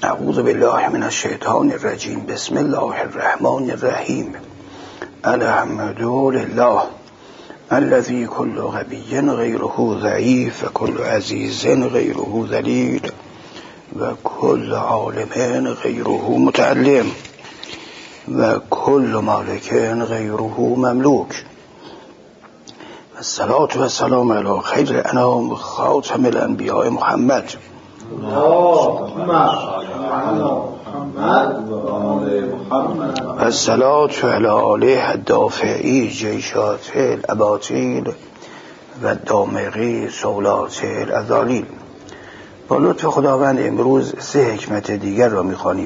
اعوذ بالله من الشیطان الرجیم. بسم الله الرحمن الرحیم. الحمد لله الذي كل غبي غيره ضعيف وكل عزيز غيره ذليل وكل عالم غيره متعلم وكل مالك غيره مملوك. الصلاة والسلام على خير الأنام خاتم الأنبياء محمد. الصلاة على آله الدافعی جیشات الاباطیل و دامغی سولات الاذالیل. با لطف خداوند امروز 3 حکمت دیگر را می‌خوانیم: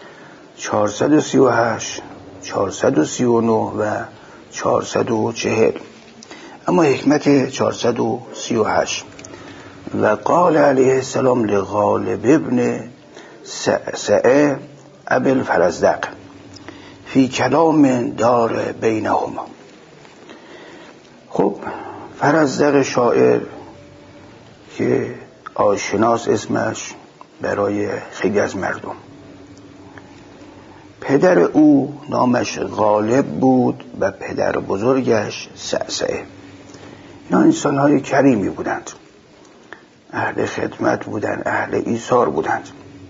438 439 و 440. اما حکمت 438: و قال علیه السلام لغالب ابن سعه ابی الفرزدق فی کلام دار بینهما. خب فرزدق شاعر که آشناس اسمش برای خیلی از مردم، پدر او نامش غالب بود و پدر بزرگش سعسعه. اینا انسان‌های کریمی بودند، اهل خدمت بودند، اهل ایثار بودند.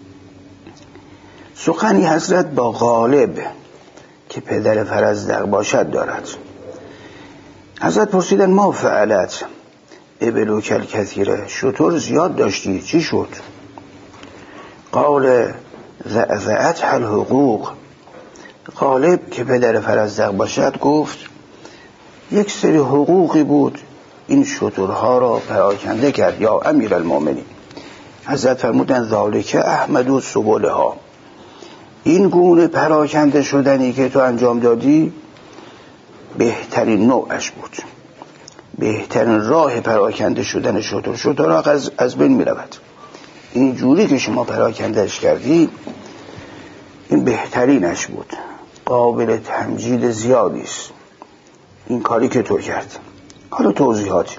سخنی حضرت با غالب که پدر فرزدق باشد دارد. حضرت پرسیدن ما فعلت ابلوک الکثیره، شتر زیاد داشتی، چی شد؟ قال ضعضعت الحقوق. غالب که پدر فرزدق باشد گفت یک سری حقوقی بود این شترها را پراکنده کرد یا امیرالمومنین. حضرت فرمودند ذالک احمد سبلها، این گونه پراکنده شدنی که تو انجام دادی بهترین نوعش بود، بهترین راه پراکنده شدن شترها از بین می رود. این جوری که شما پراکندهش کردی این بهترینش بود، قابل تمجید زیادی است این کاری که تو کرد. حالا توضیحات.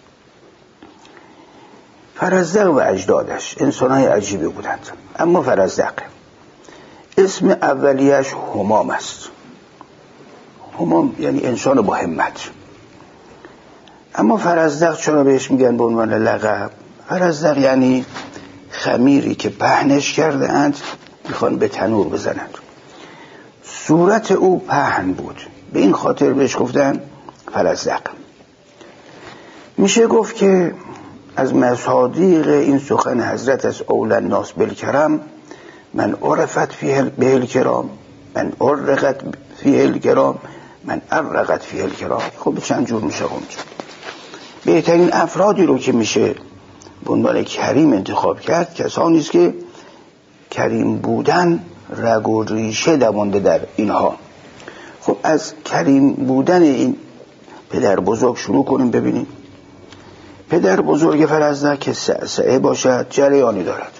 فرزدق و اجدادش انسان‌های عجیبی بودند، اما فرزدق اسم اولیش همام است. همام یعنی انسان با همت. اما فرزدق چرا بهش میگن به عنوان لقب؟ فرزدق یعنی خمیری که پهنش کرده اند میخوان به تنور بزنند. صورت او پهن بود، به این خاطر بهش گفتن فرزدق. میشه گفت که از مصادیق این سخن حضرت از اول الناس بالکرم من عرفت فیه الکرام، من عرقت فیه الکرام، من عرقت فیه الکرام. خب چند جور میشه گفت؟ بهترین افرادی رو که میشه به عنوان کریم انتخاب کرد کسانی است که کریم بودن رگ و ریشه دوانده در اینها. خب از کریم بودن این پدر بزرگ شروع کنیم. ببینیم پدر بزرگ فرزدق که سعسعه باشد جریانی دارد.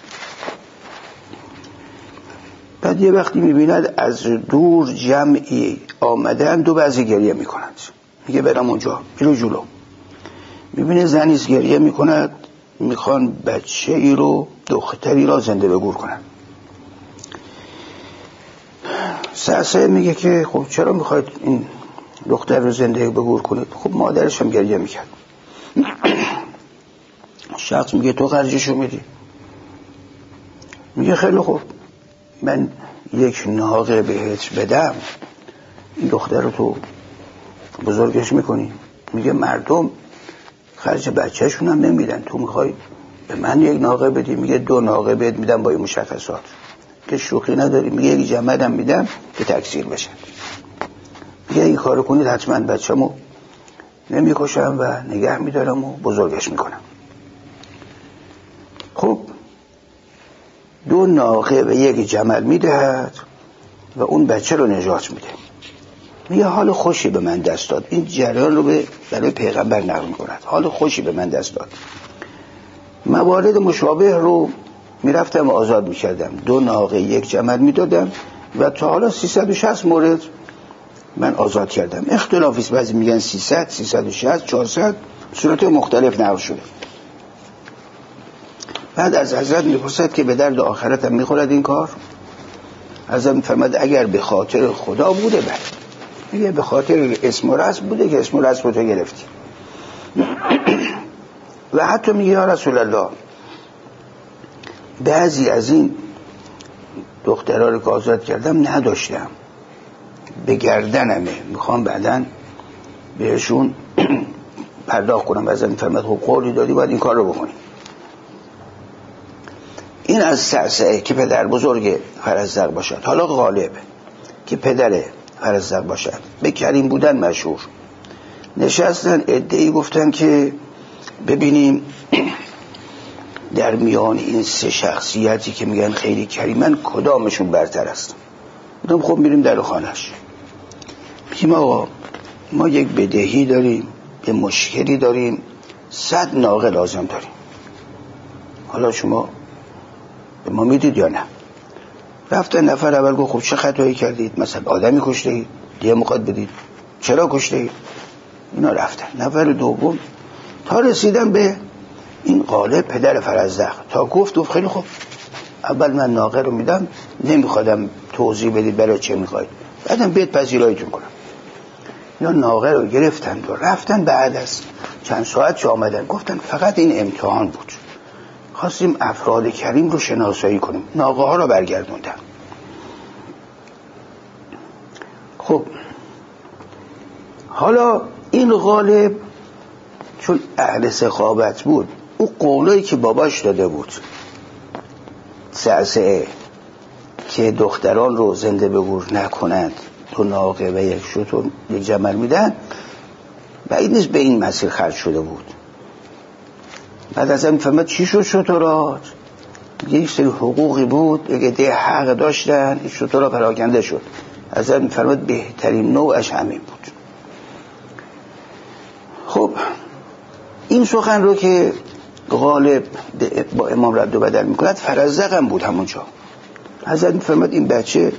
بعد یه وقتی میبیند از دور جمعی آمدن، دو بعضی گریه میکنند، میگه برم اونجا، میرو جلو، میبینه زنیز گریه میکند، میخوان بچه ای رو، دختری را زنده به گور کنند. سعسعه میگه که خب چرا میخواید این دختر رو زنده به گور کنید؟ خب مادرش هم گریه میکرد. شخص میگه تو خرجشو میدی؟ میگه خیلی خوب، من یک ناقه بهت بدم، این دختر رو تو بزرگش میکنی. میگه مردم خرج بچهشون هم نمیدن، تو میخوای به من یک ناقه بدی؟ میگه 2 ناقه بهت میدم با این مشخصات، که شوخی نداری. میگه یک جمعدم میدم که تکثیر بشه. میگه این کارو کنید حتما بچه‌مو نمیکشم و نگه میدارم و بزرگش میکنم. خب 2 ناقه و 1 جمل میدهد و اون بچه رو نجات میده. میگه حال خوشی به من دست داد. این جریان رو برای پیغمبر نقل میکند. حال خوشی به من دست داد. موارد مشابه رو میرفتم آزاد میکردم، 2 ناقه 1 جمل میدادم و تا حالا 360 مورد من آزاد کردم. اختلافی است، بعضی میگن 300 360 400 صورت مختلف نقل شده. بعد از حضرت میپرسد که به درد آخرت هم میخورد این کار؟ حضرت میفرماد اگر به خاطر خدا بوده بله، اگر به خاطر اسم و رسم بوده که اسم و رسم رو تو گرفتی. و حتی میگه یا رسول الله بعضی از این دخترها رو که آزاد کردم نداشتم، به گردنمه، میخوام بعدن بهشون پرداخت کنم. و ازم فرمد خب قولی دادی باید این کار رو بکنی. این از سعسعه که پدر بزرگ فرزدق باشد، حالا غالب که پدر فرزدق باشد، به کریم بودن مشهور. نشستن عده‌ای گفتن که ببینیم در میان این سه شخصیتی که میگن خیلی کریمن کدامشون برتر است. بودم خب میریم در خانهش، میگیم آقا ما یک بدهی داریم، یه مشکلی داریم، 100 ناقه لازم داریم، حالا شما به ما میدید یا نه؟ رفتن نفر اول گفت خب چه خطایی کردید؟ مثلا آدمی کشته اید؟ دیگه میخواد بدید؟ چرا کشته اید؟ اینا رفتن. نفر دوم تا رسیدن به این غالب پدر فرزدق، تا گفت خیلی خوب اول من ناقه رو میدم، نمیخوادم توضیح بدید برای چه میخواید، بعدم بیاد پذیراییتون کنم. یا ناقه رو گرفتن و رفتن. بعد از چند ساعت چه آمدن گفتن فقط این امتحان بود، خواستیم افراد کریم رو شناسایی کنیم. ناقه ها رو برگردوندن. خب حالا این غالب چون اهل سخاوت بود، او قولایی که باباش داده بود سعسعه که دختران رو زنده به گور نکنند، 2 ناقه و 1 شتر 1 جمل میدن، بعید نیست به این مسیر خرج شده بود. بعد از این فهمت چی شد شترات؟ یک سری حقوقی بود، یک عده حق داشتن، این شترها پراکنده شد. از این فهمت بهترین نوعش همین بود. خب این سخن رو که غالب با امام رد و بدل میکند، فرزدق هم بود همونجا. حضرت میفرماد این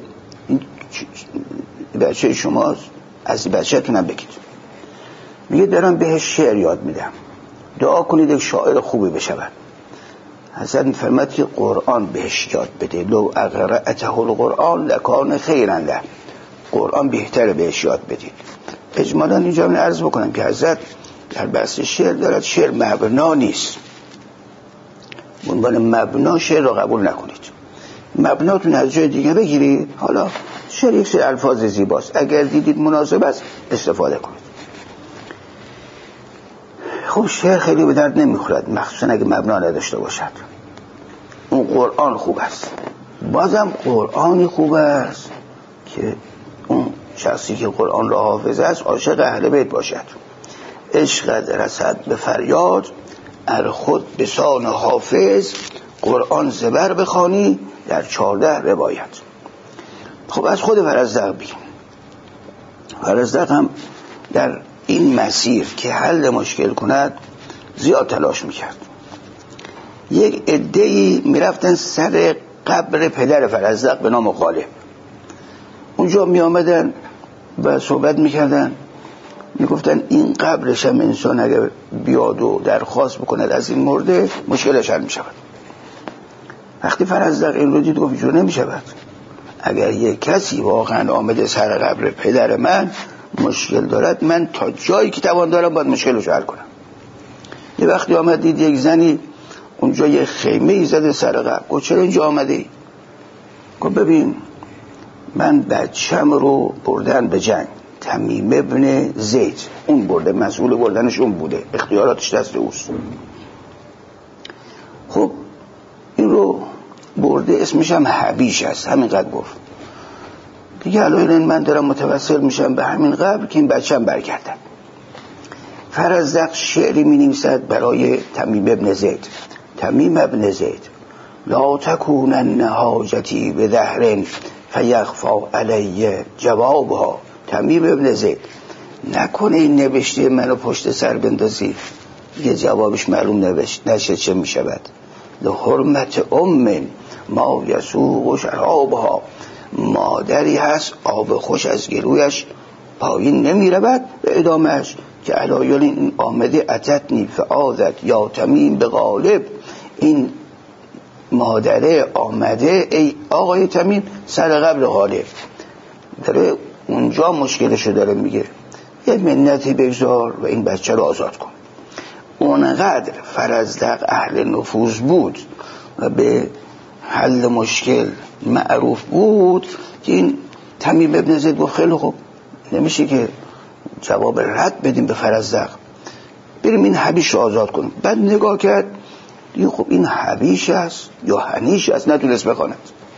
بچه شماست، از بچه‌تون هم بگید. میگه دارم بهش شعر یاد میدم، دعا کنید یک شاعر خوبی بشود. حضرت میفرماد که قرآن بهش یاد بده، لو اقرأته القرآن لکان خیرا له، قرآن بهتره بهش یاد بدید. اجمالا اینجا من عرض بکنم که حضرت در بحث شعر دارد، شعر مبنا نیست، به عنوان مبنا شعر رو قبول نکنید، مبناتون از جای دیگه بگیرید. حالا شعر یک سری الفاظ زیباست، اگر دیدید مناسب است استفاده کنید. خب شعر خیلی به درد نمیخورد، مخصوصا اگه مبنا نداشته باشد. اون قرآن خوب است، بازم قرآنی خوب است که اون شخصی که قرآن را حافظ است عاشق اهل بیت باشد. عشقت رسد به فریاد، ار خود به سان حافظ، قرآن زبر بخوانی در 14 روایت. خب از خود فرزدق بگیم. فرزدق هم در این مسیر که حل مشکل کند زیاد تلاش میکرد. یک عده‌ای میرفتن سر قبر پدر فرزدق به نام غالب، اونجا میآمدن و صحبت میکردن، میگفتن این قبرش هم انسان اگر بیاد و درخواست بکند از این مرده مشکلش حل میشود. وقتی فرزدق این رو دید گفت اینجور نمیشود، اگر یک کسی واقعا آمده سر قبر پدر من مشکل دارد، من تا جایی که توان دارم باید مشکلش حل کنم. یه وقتی آمد دید یک زنی اونجا یه خیمه ای زده سر قبر، گفت چرا اینجا آمده ای؟ گفت ببین من بچم رو بردن به جنگ، تمیم ابن زید اون برده، مسئول بردنش اون بوده، اختیاراتش دست اوست. خب این رو برده، اسمش هم حبیش است، همینقدر گفت دیگه. الان من دارم متوسل میشم به همین قبر که این بچم برگردم. فرزدق شعری می نویسد برای تمیم ابن زید. تمیم ابن زید لا تکونن حاجتی به دهر فیخفا علی جوابها. تمیم ابن زید نکنه این نوشته منو پشت سر بندازی یه جوابش معلوم نشه چه می شود. لحرمت ام ما یسوق شرابها، مادری هست آب خوش از گلویش پایین نمی رود. به ادامهش که علایل این آمده اتتنی فعادت یا تمیم به غالب، این مادره آمده ای آقای تمیم سر قبل غالب، داره اونجا مشکلشو داره میگه یه منتی بگذار و این بچه رو آزاد کن. اونقدر فرزدق اهل نفوذ بود و به حل مشکل معروف بود که این تمیم ابن زید گفت خیلی خوب، نمیشه که جواب رد بدیم به فرزدق، بریم این حبیش رو آزاد کنیم. بعد نگاه کرد دیگه خب این حبیش است یا هنیش است، نتونست بخواند.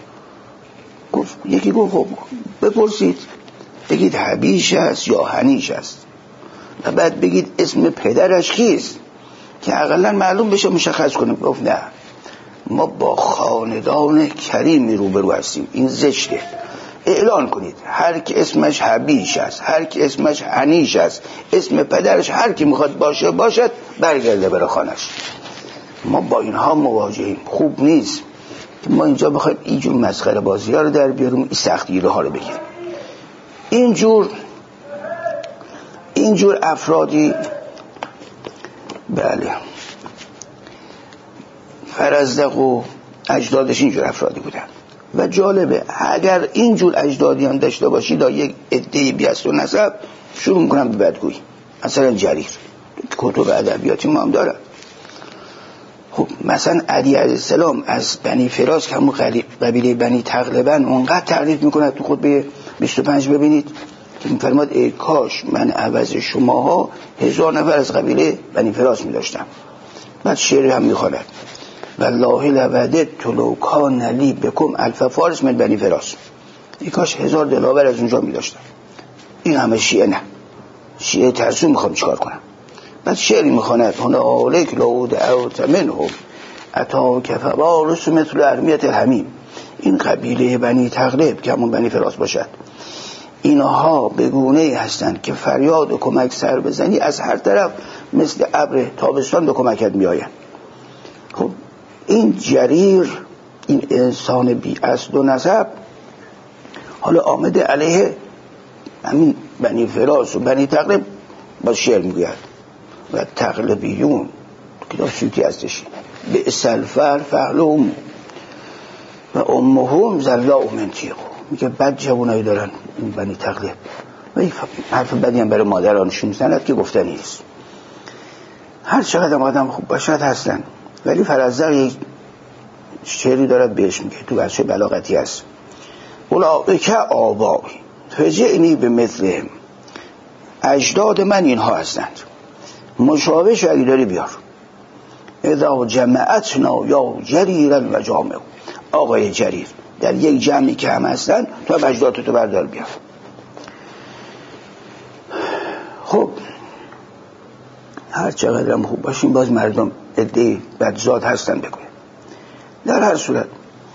یکی گفت خب بپرسید، بگید حبیش است یا هنیش است و بعد بگید اسم پدرش کیست که اقلا معلوم بشه مشخص کنیم. گفت نه، ما با خاندان کریمی روبرو هستیم، این زشته. اعلان کنید هر کی اسمش حبیش است، هر کی اسمش هنیش است، اسم پدرش هر کی میخواد باشد برگرده بره خانش. ما با اینها مواجهیم، خوب نیست که ما اینجا بخوایم اینجور مسخره بازی ها رو در بیاریم، این سختگیری ها رو بگیریم. اینجور افرادی، بله، فرزدق و اجدادش اینجور افرادی بودن و جالبه اگر اینجور اجدادی هم داشته باشی دا یک عده‌ای بیست و نسب شروع میکنم به بدگویی. مثلا جریر کتب ادبیاتی ما هم داره. خب مثلا علی علیه السلام از بنی فراس که همون قبیله بنی تغلبن اونقدر تعریف میکنه تو خطبه 25 ببینید که میفرماد ای کاش من عوض شماها 1000 نفر از قبیله بنی فراس میداشتم. بعد شعر هم میخواند والله لوددت لو کان لی بکم الف فارس من بنی فراس، ای کاش 1000 دلاور از اونجا میداشتم. این همه شیعه نه، شیعه ترسو میخوام چیکار کنم. بعد شعری میخواند هنا آلیک لود اوت منهم اتاک فوارس مثل ارمیت الحمیم. این قبیله بنی تغلب که همون بنی فراس باشد، اینها به گونه‌ای هستند که فریاد و کمک سر بزنی از هر طرف مثل ابر تابستان به کمکت میآیند. خب این جریر، این انسان بی اصل و نسب حالا آمده علیه همین بنی فراس و بنی تغلب با شعر میگوید و تغلبیون کتاب سیوطی هستش به سلفر فعلهم و امهم زلا من تیغ، میگه بد جوانایی دارن این بنی تغلب و یک حرف بدی هم برای مادرانشون میزند که گفتنی نیست. هر چقدر آدم خوب باشد هستن، ولی فرزدق یک شعری دارد بهش میگه تو بچه بلاغتی هست اولئک آبایی فجئنی به مثلهم، اجداد من اینها هستند، مشابه اگه داری بیار. اذا جمعتنا یا جریرا و جامع، آقای جریر در یک جمعی که هم هستن تو هم اجدادتو بردار بیار. خب هر چقدر هم خوب باشیم باز مردم عده بدزاد هستن بکنه. در هر صورت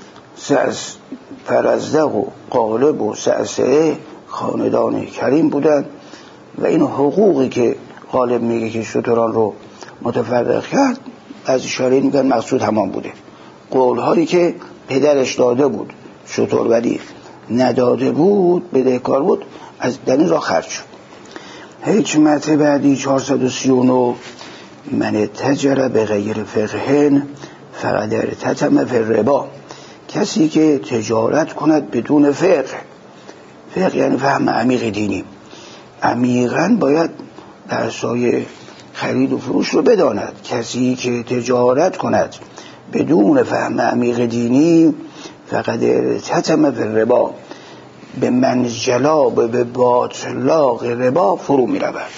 فرزدق و غالب و سعسعه خاندان کریم بودن و این حقوقی که غالب میگه که شتران رو متفرق کرد از اشاره میگن مقصود همان بوده. قولهایی که پدرش داده بود شتر ولی نداده بود بدهکار بود از در این راه خرج شد. حکمت بعدی 439 من تجر به غیر فقهن فقد ارتتم فی الربا، کسی که تجارت کند بدون فقه، فقه یعنی فهم عمیق دینی، عمیقاً باید درسای خرید و فروش رو بداند. کسی که تجارت کند بدون فهم عمیق دینی فقد ارتتم فی الربا، به منجلا به باطلاق ربا فرو می رود.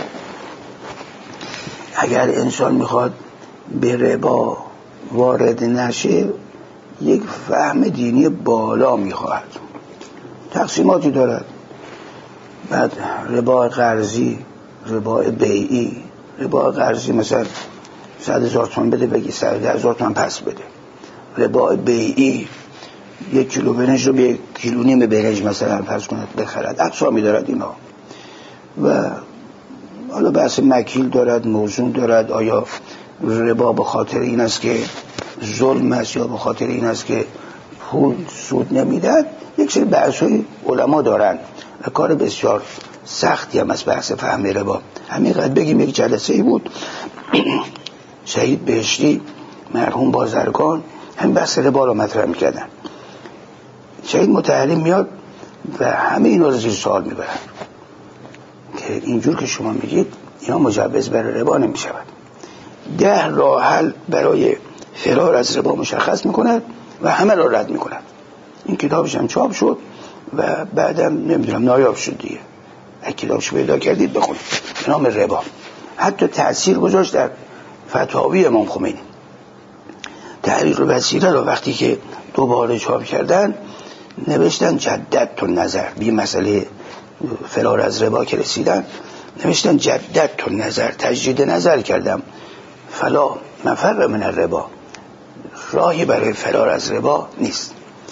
اگر انسان میخواد به ربا وارد نشه یک فهم دینی بالا میخواد. تقسیماتی دارد، بعد ربا قرضی، ربا بیعی. ربا قرضی مثلا 100,000 تومان بده بگی 100,000 تومان پس بده. ربا بیعی 1 کیلو برنج رو به 1.5 کیلو برنج مثلا فرض کنید بخرد. اقسامی دارد اینا و حالا بحث مکیل دارد، موزون دارد. آیا ربا به خاطر این است که ظلم است یا به خاطر این است که پول سود نمیدهد؟ یک سری بحث‌های علما دارن و کار بسیار سختی هم از بحث فهم ربا. همینقدر بگیم یک جلسه ای بود شهید بهشتی مرحوم بازرگان هم بحث ربا رو مطرح میکردن. شاید متعلم میاد و همه اینا رو زیر سوال میبرن که اینجور که شما میگید اینا مجوز برای ربا نمیشود. 10 راه حل برای فرار از ربا مشخص میکند و همه را رد میکند. این کتابش هم چاپ شد و بعدم نمیدونم نایاب شد دیگه. اگه کتابش پیدا کردید بخونید به نام ربا. حتی تأثیر گذاشت در فتاوی امام خمینی. تحریق وسیله رو وقتی که دوباره چاپ کردن نوشتن جددت النظر، بی مسئله فرار از ربا که رسیدن نوشتن جددت النظر، تجدید نظر کردم، فلا مفر من الربا، راهی برای فرار از ربا نیست.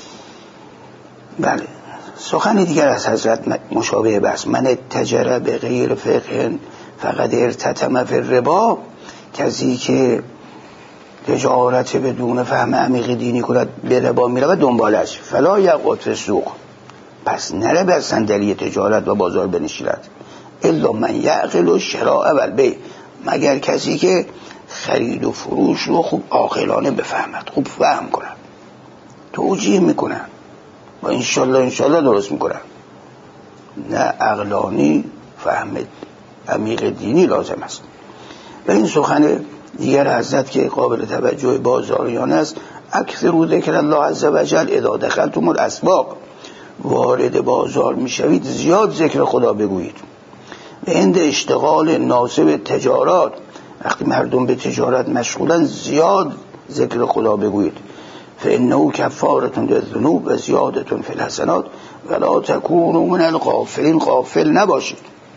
بله. سخن دیگر از حضرت مشابه بس، من اتجر به غیر فقه فقط ارتتم فی الربا، کسی که تجارت بدون فهم عمیق دینی کند به ربا می رود دنبالش، فلا یقعد فی السوق، پس نره بر صندلی تجارت و بازار بنشیند، الا من یعقل و شراء و البیع، مگر کسی که خرید و فروش رو خوب عاقلانه بفهمد، خوب فهم کند، توجیه میکنن و انشالله درست میکنن، نه عقلانی فهم عمیق دینی لازم است. و این سخن دیگر حضرت که قابل توجه بازاریان است، اکثر ذکر الله عز وجل اذا دخلتم الاسواق، وارد بازار میشوید زیاد ذکر خدا بگویید. به هند اشتغال ناسب تجارات، وقتی مردم به تجارت مشغولن زیاد ذکر خدا بگویید. فانه کفاره للذنوب و زیاده فی الحسنات ولا تکونوا من الغافلین، غافل نباشید.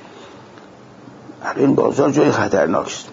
این بازار جای خطرناک است.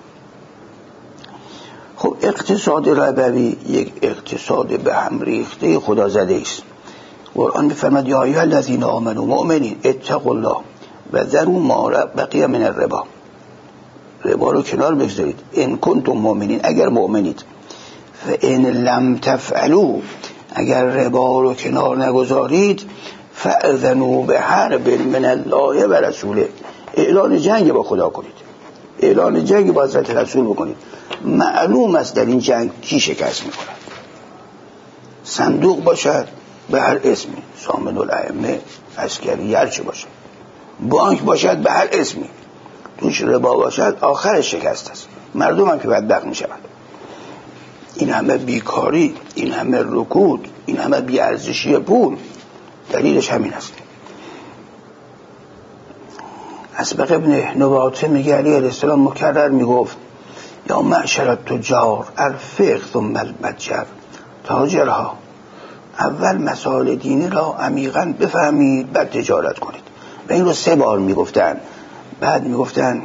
خب اقتصاد ربوی یک اقتصاد به هم ریخته خدا زده است. قرآن می‌فرماید یا ایها الذین آمنوا مؤمنین اتقوا الله و ذروا ما بقی من الربا، ربا رو کنار بگذارید، ان کنتم مؤمنین، اگر مؤمنید، فان لم تفعلوا، اگر ربا رو کنار نگذارید، فاذنوا بحرب من الله و رسوله، اعلان جنگ با خدا کنید، اعلان جنگ با حضرت رسول بکنید. معلوم است در این جنگ کی شکست میکنه. صندوق باشد به هر اسمی، سامن الائمه، عسکری، هرچی باشد، بانک باشد به هر اسمی، توش ربا باشد آخرش شکست است. مردم هم که بدبخت میشوند. این همه بیکاری، این همه رکود، این همه بیارزشی پول، دلیلش همین است. اسبق ابن نباته میگه علیه السلام مکرر میگفت یا معشر التجار الفقه ثم المتجر، تاجرها اول مسائل دینی را عمیقاً بفهمید بعد تجارت کنید. و این رو 3 بار میگفتن. بعد میگفتن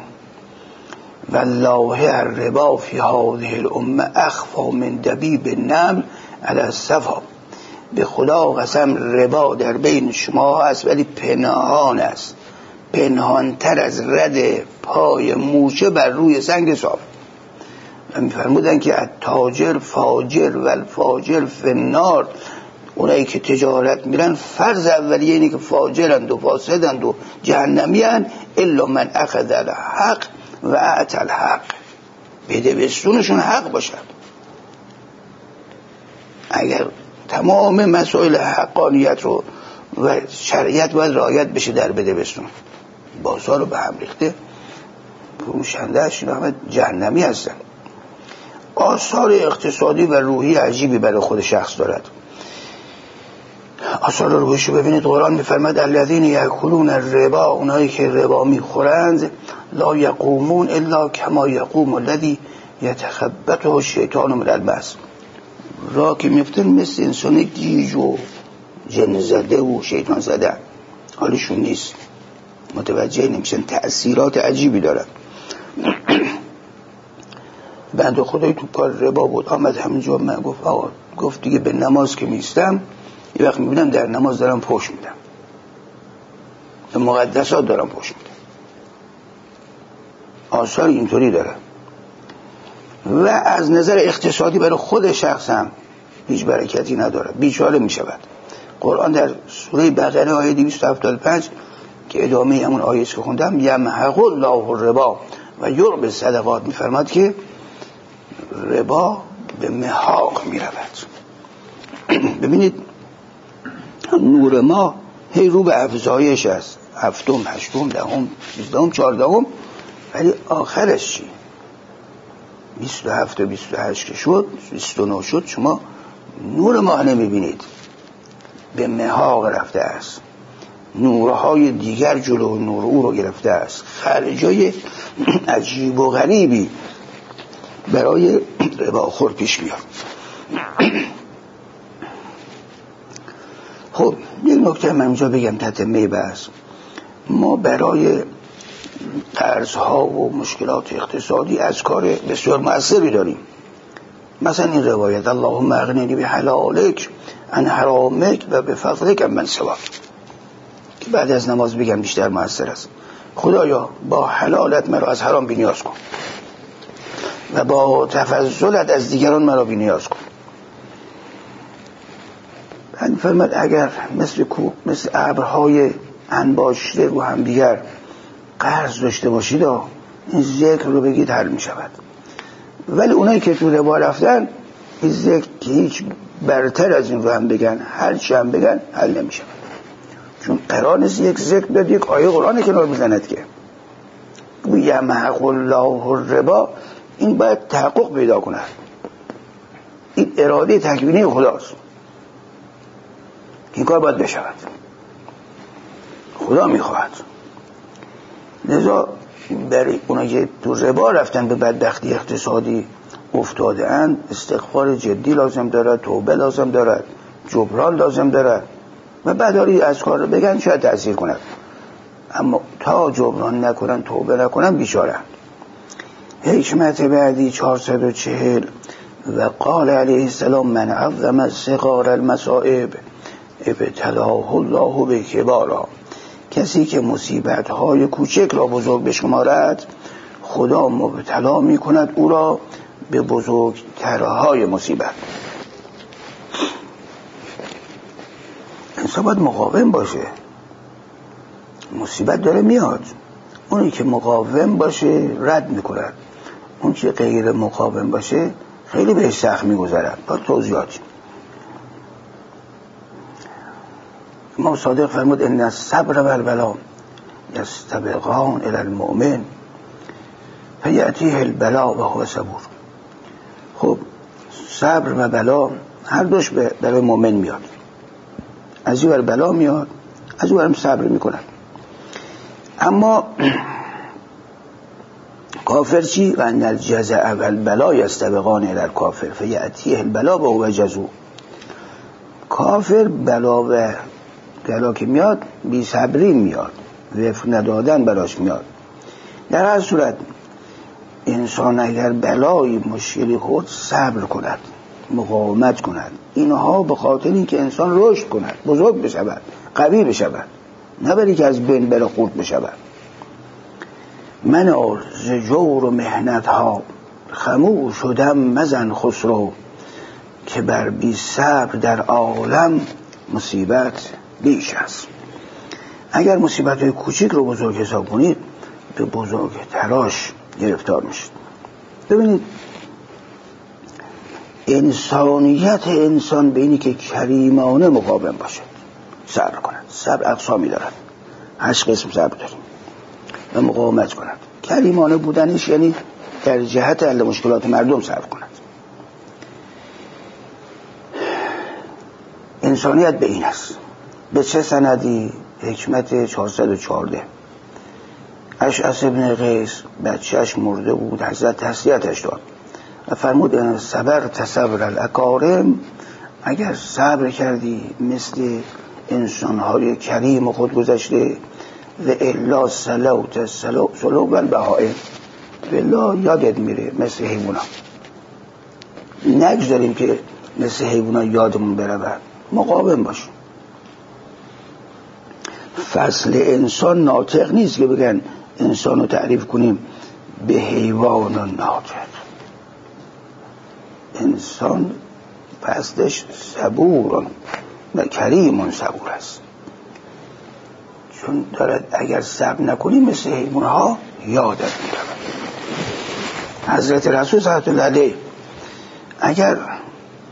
والله الربا فی هذه الامه اخفی من دبیب النمل علی الصفا، به خدا قسم ربا در بین شما است ولی پنهان است، پنهانتر از رد پای موشه بر روی سنگ صاف. و میفرمودن که التاجر فاجر و الفاجر فی النار، اونایی که تجارت میرن فرض اولیه اینه که فاجرند و فاسدند و جهنمیان، الا من اخذ الحق و اعطى الحق، بده بستونشون حق باشد. اگر تمام مسائل حقانیت رو و شریعت باید رعایت بشه در بده بستون، بازار رو به هم ریخته، فروشنده‌اش اینا همه جهنمی هستن. آثار اقتصادی و روحی عجیبی برای خود شخص دارد. آثار روحیشو ببینید. قرآن می‌فرماید الذین یأکلون الربا، اونایی که ربا میخورند، لا یقومون الا کما یقوم الذی یتخبطه الشیطان من المس، را که میفتن مثل انسان گیج و جن زده و شیطان زده، حالشون نیست، متوجه نمیشن، تأثیرات عجیبی دارن. بنده خدای تو کار ربا بود، آمد همینجا من گفت آقا، گفت دیگه به نماز که میستم یه وقت میبینم در نماز دارم پشت میدم، به مقدسات دارم پشت میدم. آثار اینطوری داره. و از نظر اقتصادی برای خود شخص هم هیچ برکتی نداره، بیچاره میشود. قرآن در سوره بقره آیه 275 که ادامه همون آیه که خوندم، یمحق الله الربا و یربی الصدقات، میفرماد که ربا به محاق میرود، ببینید نور ما هی رو به افزایش است، 7م 8م 10م 12م 14م، ولی آخرش چی؟ 27 و 28 که شد، 29 شد، شما نور ماه نمیبینید، به محاق رفته است، نورهای دیگر جلو نور او رو گرفته است. خرجای عجیب و غریبی برای رباخور پیش میاد. خب یک نکته من اینجا بگم تتمه بحث. ما برای قرضها و مشکلات اقتصادی اذکار بسیار مؤثری داریم. مثلا این روایت اللهم اغننی بحلالک عن حرامک و بفضلک عمن سواک، که بعد از نماز بگم بیشتر مؤثر است. خدایا با حلالت مرا از حرام بی‌نیاز کن و با تفضلت از دیگران مرا بی‌نیاز کن. فرمود اگر مثل ابرهای انباشته رو هم دیگر قرض داشته باشید این ذکر رو بگید حل می شود. ولی اونایی که تو ربا رفتن این ذکر که هیچ برتر از این رو هم بگن، هر چی هم بگن حل نمی شود. چون قرار نیست یک ذکر بیاد یک آیه قرآن کنار بزند که یمحق الله الربا، این باید تحقق پیدا کند. این اراده تکوینی خداست، این کار باید بشود، خدا میخواهد. لذا برای اونایی که تو ربا رفتن به بدبختی اقتصادی افتاده اند استغفار جدی لازم دارد، توبه لازم دارد، جبران لازم دارد و بعداری از کار رو بگن شاید تأثیر کند، اما تا جبران نکنن توبه نکنن بیچاره. حکمت بعدی 440 و قال علیه السلام من عظم صغار المصائب ابتلاه الله به کبارا، کسی که مصیبت‌های کوچک را بزرگ بشمارد خدا مبتلا می‌کند او را به بزرگترهای مصیبت. انسان باید مقاوم باشه، مصیبت داره میاد، اونی که مقاوم باشه رد می‌کند، اون که غیر مقاوم باشه خیلی بهش سخت می‌گذرد. با توضیحات امام صادق فرمود ان الصبر والبلا یستبقان الی المؤمن فیأتیه البلا و هو صبور. خب صبر و بلا هر دوش برای مؤمن میاد، از این ور بلا میاد، از اون ورم صبر میکنن. اما کافر چی؟ و ان الجزع والبلا یستبقان الی الکافر فیأتیه البلا و هو جزوع. کافر بلا و بلا که میاد بی صبری میاد، وفق ندادن بلاش میاد. در هر صورت انسان اگر بلایی مشکلی خود صبر کند، مقاومت کند، اینها به خاطر این که انسان رشد کند، بزرگ بشود، قوی بشود، نه برای که از بین بره خورد بشود. من ز جور و محنت ها خموش شدم مزن خسرو، که بر بی صبر در عالم مصیبت بیش است. اگر مصیبت های کوچیک رو بزرگ حساب کنید به بزرگ تراش گرفتار میشید. ببینید انسانیت انسان به اینی که کریمانه مقاوم باشد، صبر کند. صبر اقسامی دارد، 8 قسم صبر داریم، و مقاومت کند. کریمانه بودنش یعنی در جهت حل مشکلات مردم صبر کند. انسانیت به این است. به چه سندی؟ حکمت 414. اشعث ابن قیس بچهش مرده بود، حضرت تسلیتش داد و فرمود ان صبر تصبر الاکارم، اگر صبر کردی مثل انسانهای کریم و خودگذشته، و الا سلوت سلوب البهائم، بلا یادت میره مثل حیونا. نگذاریم که مثل حیونا یادمون برود، مقاوم باش. فصل انسان ناطق نیست که بگن انسان رو تعریف کنیم به حیوان ناطق. انسان فصلش صبور و کریم صبور است، چون دارد اگر صبر نکنیم مثل حیوان ها یادت میرود. حضرت رسول صلی الله علیه اگر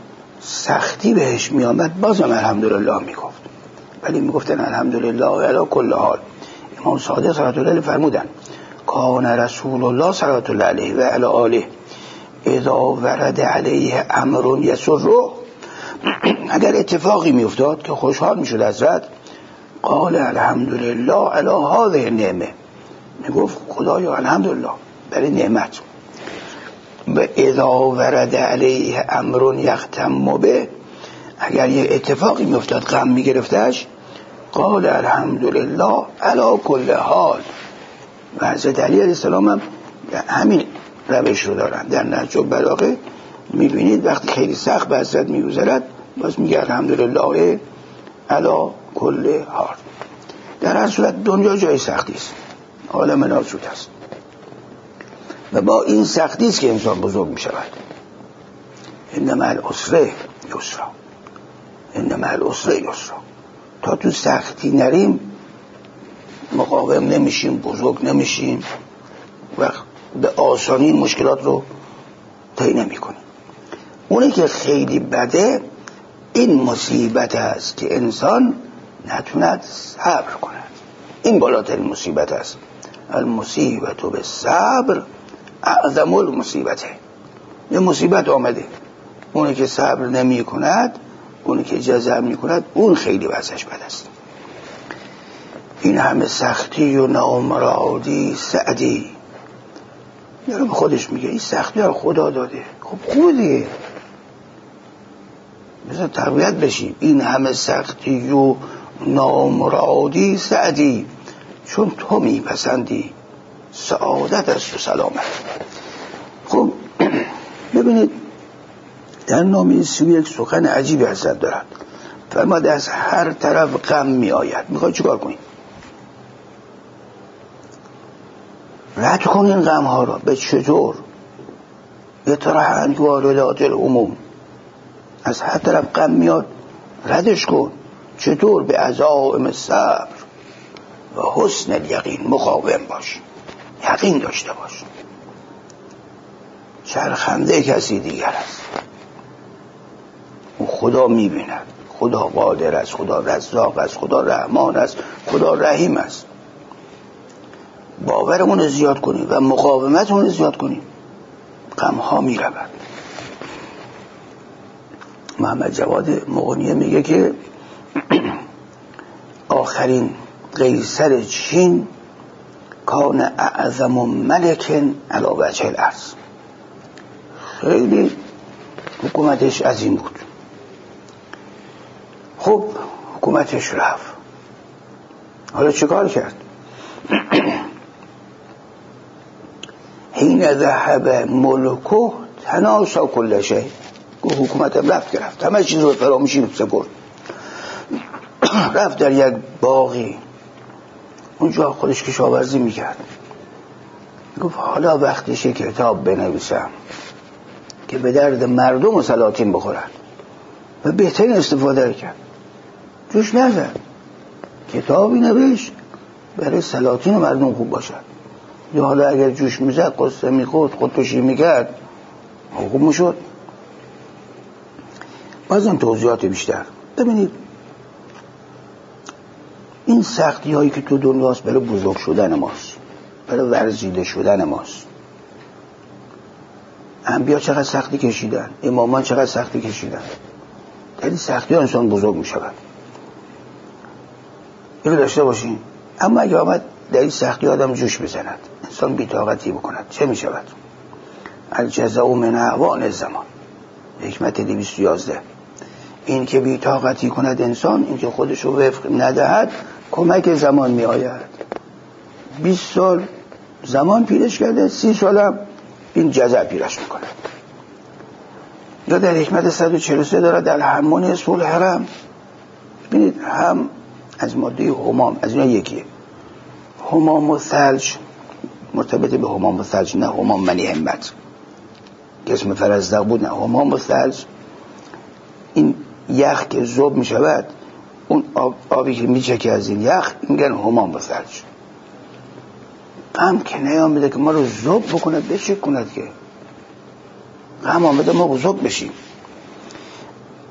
سختی بهش می آمد بازم الحمدلله می گفت، ولی می گفتن الحمدلله علی کل حال. امام صادق صلوات الله علیه فرمودن کان رسول الله صلوات الله علیه و علی آله اذا ورد علیه امر یسره، اگر اتفاقی می افتاد که خوشحال می شد حضرت، قال الحمدلله علی هذه النعمه، می گفت خدایا الحمدلله برای نعمت. و اذا ورد علیه امر یختم به، اگر یه اتفاقی می افتاد غم می گرفتش، قال الحمدلله علی کل حال. و حضرت علی علیه السلام هم همین روش رو دارن. در نهج البلاغه می بینید وقتی خیلی سخت به حضرت می گذرد باز میگه الحمدلله علی کل حال. در هر صورت دنیا جای سختی است، عالم ناسود است و با این سختی است که انسان بزرگ می شود. ان مع العسر یسرا، ان مع العسر یسرا. تا تو سختی نریم مقاوم نمیشیم، بزرگ نمیشیم و به آسانی مشکلات رو طی نمی‌کنیم. اونی که خیلی بده این مصیبت است که انسان نتوند صبر کند. این بالاترین مصیبت است. المصیبت بالصبر اعظم المصیبته. یه مصیبت آمده، اونی که صبر نمی کند، اونی که جزع می کند، اون خیلی وضعش بد است. این همه سختی و نامرادی سعدی، یارو به خودش میگه این سختی ها خدا داده. خب خوبه دیگه، مثلا تربیت بشیم. این همه سختی و نامرادی سعدی، چون تو میپسندی سعادت است و سلامت. خب ببینید در نام سوی یک سخن عجیبی حضرت دارد. فرماده از هر طرف غم می آید، میخوای چیکار کنی؟ رد کن این غم ها را. به چطور؟ یطرحن واردات العموم، از هر طرف غم میاد ردش کن. چطور؟ به عزائم صبر و حسن الیقین، مقاوم باش، یقین داشته باش. چرخنده کسی دیگر است، او خدا میبیند، خدا قادر است، خدا رزاق است، خدا رحمان است، خدا رحیم است. باورمون رو زیاد کنیم و مقاومتمون رو زیاد کنیم، غم ها میرود. محمد جواد مغنیه میگه که آخرین قیصر چین کان اعظم ملک علی وجه الارض، خیلی حکومتش عظیم بود. خب حکومتش رفت، حالا چه کار کرد؟ حین ذهب ملکه تناسا کل شیء، گفت حکومتم رفت که رفت، همه چیز رو فراموشی سپرد. رفت در یک باغی، اونجا خودش کشاورزی میکرد. گفت حالا وقتشه کتاب بنویسم که به درد مردم و سلاطین بخورد. و بهترین استفاده کرد، جوش نزد، کتابی نوشت برای سلاطین و مردم خوب باشد. یا حالا اگر جوش میزد، قصه میخورد، خودکشی میکرد، خوب میشد. بازم توضیحات بیشتر. ببینید این سختی هایی که تو دنیاست برای بزرگ شدن ماست، برای ورزیده شدن ماست. انبیا چقدر سختی کشیدن، امامان چقدر سختی کشیدن. در این سختی ها انسان بزرگ می شود، اینو داشته باشین. اما اگه آمد در این سختی آدم جوش بزند، انسان بی‌طاقتی بکند، چه می شود؟ الجزاء من اعوان الزمان، حکمت 211. این که بی‌طاقتی کند انسان، این که خودش رو وفق ندهد، کمک زمان می آید. 20 سال زمان پیرش کرده، 30 سال هم این جزا پیرش میکنه. یا در حکمت 143 دارد در همون اسم الحرم. ببینید هم از ماده همام، از اینا یکیه. همام و ثلج مرتبط به همام و ثلج، نه همام منی همت که اسم فرزدق بود، نه همام و ثلج. این یخ که ذوب می شود، اون آبی که میچکه از این یخ میگن همام و ثلج. غم که نیامده که ما رو ذوب بکند، بچک کند، که غم آمده ما بزرگ بشیم.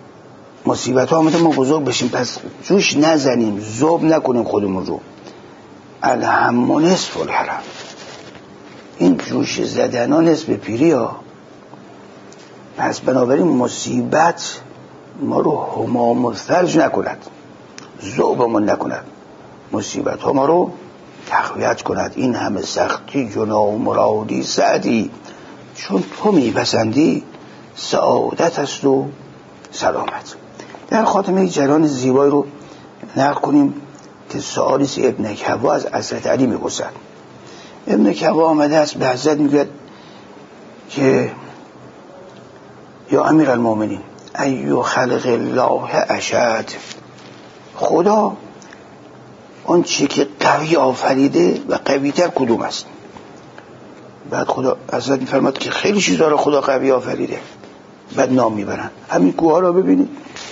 مصیبت ها آمده ما بزرگ بشیم، پس جوش نزنیم، ذوب نکنیم خودمون رو. الهم نصف الحرم، این جوش زدن ها نصف پیری ها. پس بنابراین مصیبت ما رو همام و ثلج نکند، ذوبمون نکند، مصیبت ها ما رو تقویت کند. این همه سختی جنا و مرادی سعدی، چون تو میپسندی سعادت است و سلامت. در خاتمه جریان زیبایی رو نقل کنیم که سؤالی سی ابن کوا از حضرت علی میپرسد. ابن کوا آمده است به حضرت میگوید که یا امیر المؤمنین ایو خلق الله اشد، خدا اون چی که قوی آفریده و قوی تر کدوم است؟ بعد خدا حضرت میفرماد که خیلی چیزا رو خدا قوی آفریده. بعد نام میبرن، همین کوه ها رو ببینید،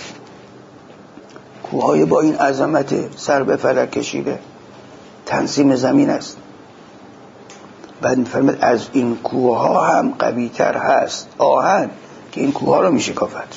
کوه های با این عظمت سر به فلک کشیده، تنظیم زمین است. بعد میفرماد از این کوه ها هم قوی تر هست آهن که این کوه ها رو میشکافد.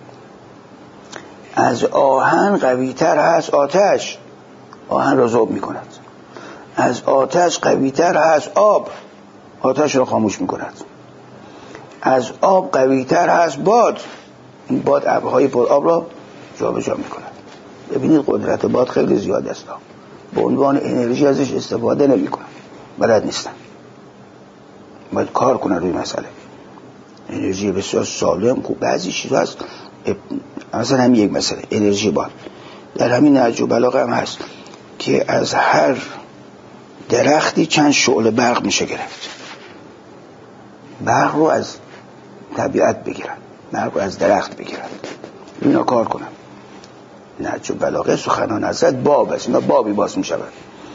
از آهن قوی تر هست آتش، آهن را ذوب میکند. از آتش قوی تر هست آب، آتش را خاموش میکند. از آب قوی تر هست باد، این باد ابرهای پر آب را جابجا میکند. ببینید قدرت باد خیلی زیاد است، به عنوان انرژی ازش استفاده نمیکنن، بلد نیستن. باید کار کنن روی مسئله. انرژی بسیار سالم خوب. بعضی چیزا هست مثلا هم یک مسئله انرژی باد در همین نهج البلاغه هم هست که از هر درختی چند شعله برق میشه گرفت. برق رو از طبیعت بگیرن، برق رو از درخت بگیرن، اینا کار کنن. نهج البلاغه سخنان حضرت باب است، اینا بابی باز میشود.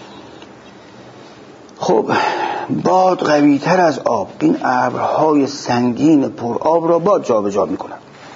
خب باد قوی تر از آب، این ابرهای سنگین پر آب را باد جابجا میکنه.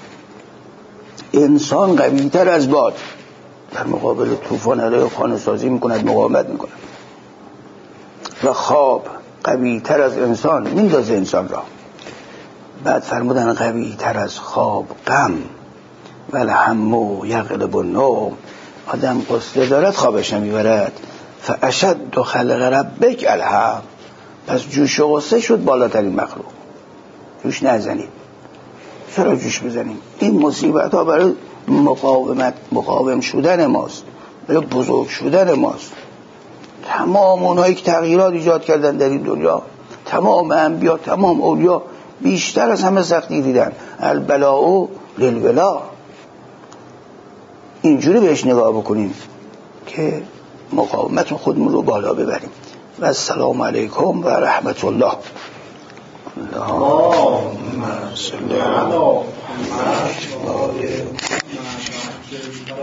انسان قوی تر از باد، در مقابل طوفان علیه خانه سازی میکند، مقاومت میکند. و خواب قوی تر از انسان، میندازه انسان را. بعد فرمودن قوی تر از خواب غم، والهم یغلب النوم، آدم قصه دارد خوابش نمیبرد. فاشد خلق ربک الهم، پس جوش و غصه شد بالاترین مخلوق. جوش نزنید. چرا جوش بزنیم؟ این مصیبت ها برای مقاوم شدن ماست، برای بزرگ شدن ماست. تمام اونهایی که تغییرات ایجاد کردن در این دنیا، تمام انبیا، تمام اولیا بیشتر از همه سختی دیدن. البلاء للولا. اینجوری بهش نگاه بکنیم که مقاومت خودمون رو بالا ببریم. و السلام علیکم و رحمت الله. اللهم صل علی محمد.